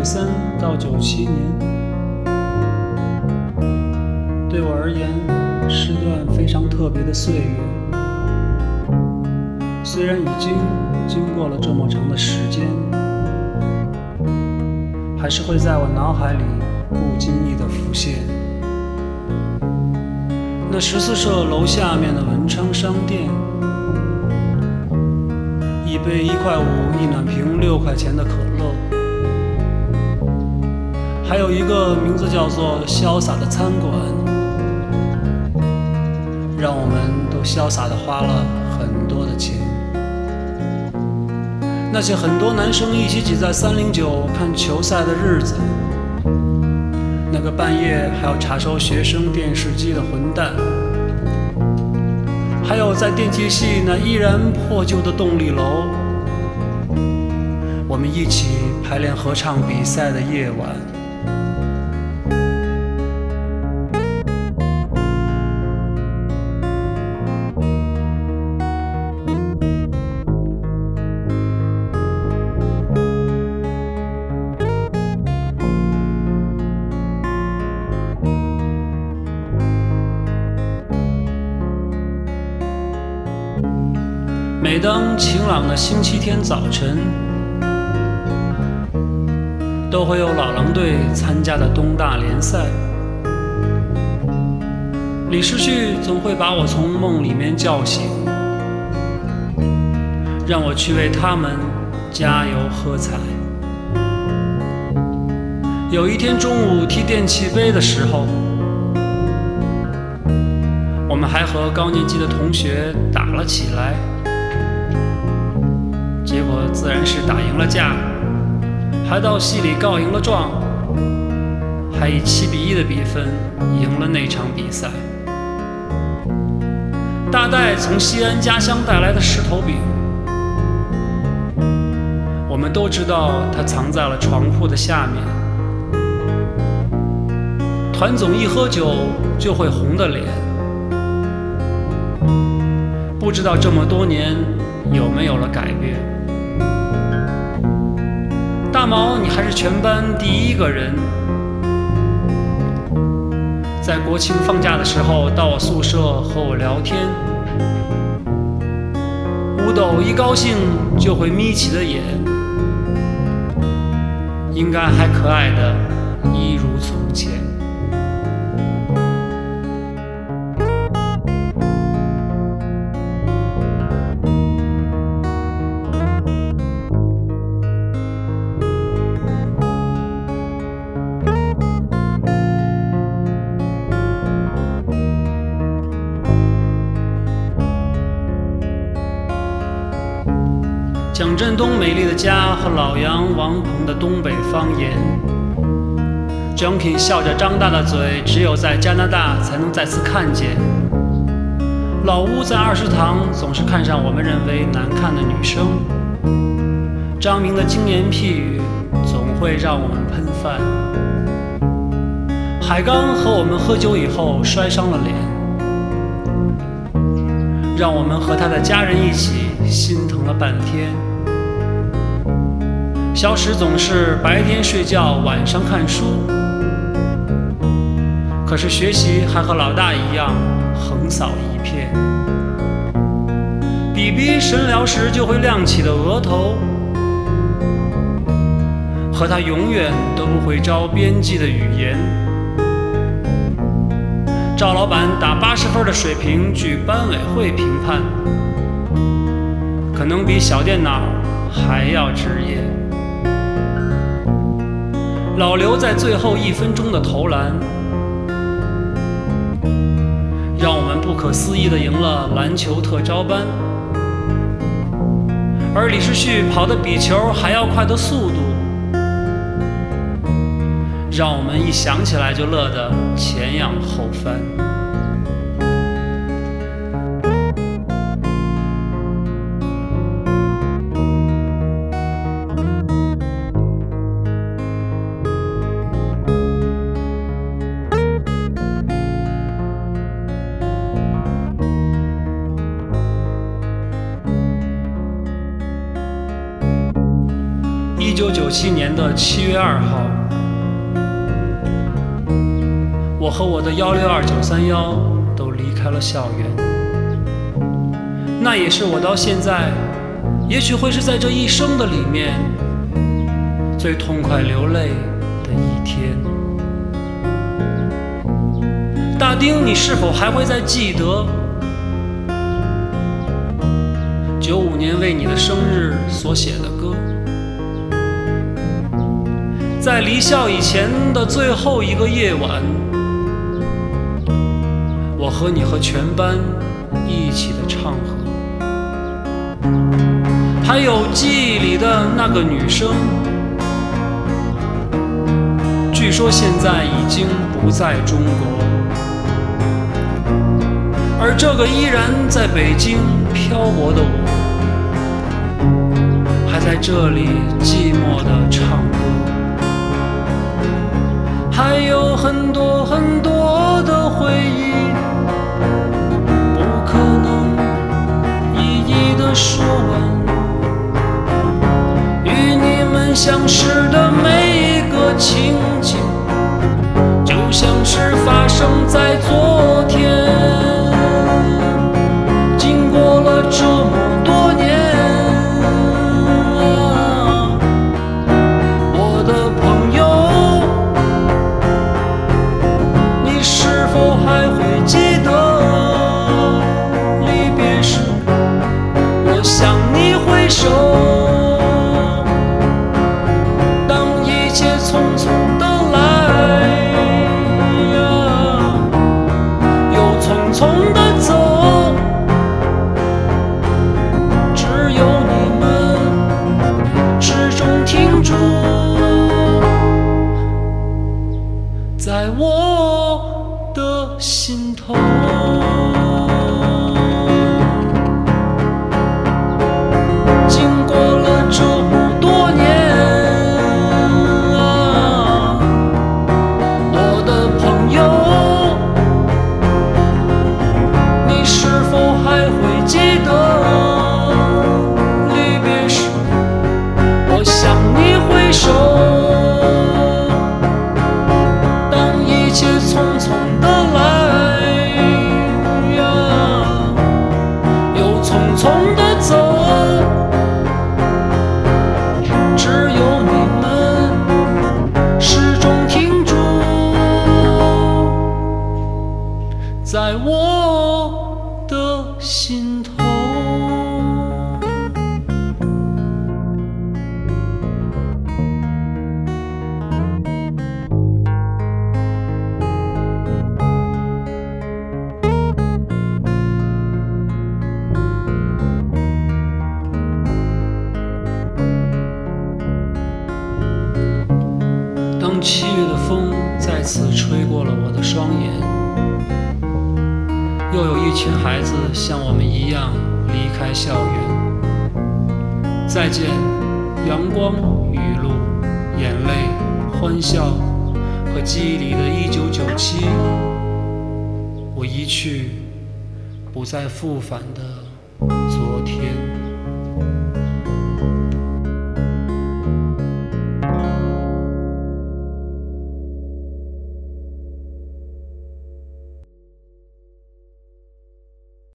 93到97年，对我而言是段非常特别的岁月。虽然已经经过了这么长的时间，还是会在我脑海里不经意地浮现。那14社楼下面的文昌商店，一杯1.5块一暖瓶6块钱的可乐，还有一个名字叫做潇洒的餐馆，让我们都潇洒地花了很多的钱。那些很多男生一起挤在309看球赛的日子，那个半夜还要查收学生电视机的混蛋，还有在电气系那依然破旧的动力楼，我们一起排练合唱比赛的夜晚。每当晴朗的星期天早晨，都会有老狼队参加的东大联赛，李世旭总会把我从梦里面叫醒，让我去为他们加油喝彩。有一天中午踢电气杯的时候，我们还和高年级的同学打了起来，结果自然是打赢了架，还到系里告赢了状，还以7-1的比分赢了那场比赛。大戴从西安家乡带来的石头饼，我们都知道它藏在了床铺的下面。团总一喝酒就会红的脸，不知道这么多年有没有了改变。大毛，你还是全班第一个人，在国庆放假的时候到我宿舍和我聊天。吴斗一高兴就会眯起的眼，应该还可爱的一如从前。蒋振东美丽的家和老杨王鹏的东北方言。Junkin 笑着张大的嘴，只有在加拿大才能再次看见。老吴在二食堂总是看上我们认为难看的女生。张明的精言屁语总会让我们喷饭。海刚和我们喝酒以后摔伤了脸，让我们和他的家人一起心疼了半天。小史总是白天睡觉，晚上看书，可是学习还和老大一样横扫一片。比比神聊时就会亮起的额头，和他永远都不会招编辑的语言。赵老板打80分的水平据班委会评判，可能比小电脑还要职业。老刘在最后1分钟的投篮，让我们不可思议地赢了篮球特招班。而李世旭跑得比球还要快的速度，让我们一想起来就乐得前仰后翻。 1997年的7月2号，我和我的162-931都离开了校园。那也是我到现在，也许会是在这一生的里面最痛快流泪的一天。大丁，你是否还会再记得95年为你的生日所写的歌？在离校以前的最后一个夜晚，我和你和全班一起的唱和，还有记忆里的那个女生，据说现在已经不在中国，而这个依然在北京漂泊的我，还在这里寂寞地唱歌。还有很多很多的回忆，不可能一一的说完。与你们相识的每一个情景，就像是发生在昨天。经过了这么多年，我的朋友，你是否还会记得离别时我向你挥手，当一切匆匆的来又匆匆的走，只有你们始终停住在我的心头。经过了这么多年，我的朋友，你是否还会记得离别时我向你挥手，当一切匆匆的来又匆匆的走，只有你们始终停住在我的心头。当7月的风再次吹过了我的双眼，又有一群孩子像我们一样离开校园。再见，阳光、雨露、眼泪、欢笑和记忆里的1997，我一去不再复返的昨天。